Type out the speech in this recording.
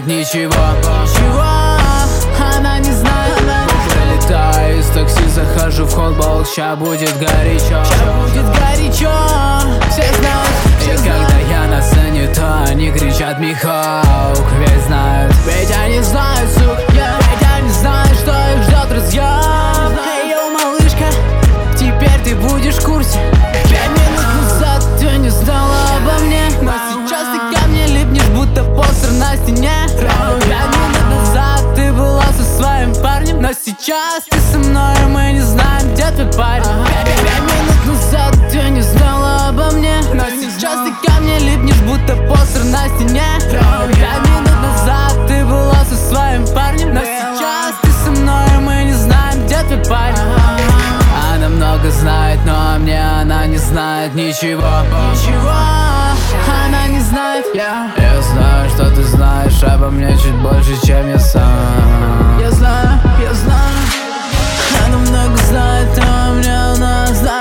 знает ничего. Она не знает. Прилетаю из такси, захожу в холл, ща будет горячо. Все знают. И когда я на сцене, то они кричат Михаук. Ведь знают, ведь они знают, сук. Ведь они знают, что их ждет разъем. Эй, йоу, малышка, теперь ты будешь в курсе. 5 минут назад ты не знала обо мне, но сейчас ты ко мне липнешь, будто постер на стене. 5 минут назад ты была со своим парнем, но сейчас ты со мной, и мы не знаем, где твой парень. 5 минут назад ты не знала обо мне, но сейчас ты ко мне липнешь, будто постер на стене. 5 минут назад ты была со своим парнем, но сейчас ты со мной, и мы не знаем, где твой парень. Она много знает, но мне она не знает ничего. Она не знает. Я знаю, что ты знаешь обо мне чуть больше, чем я сам. Я знаю. Она много знает, но мне она знает.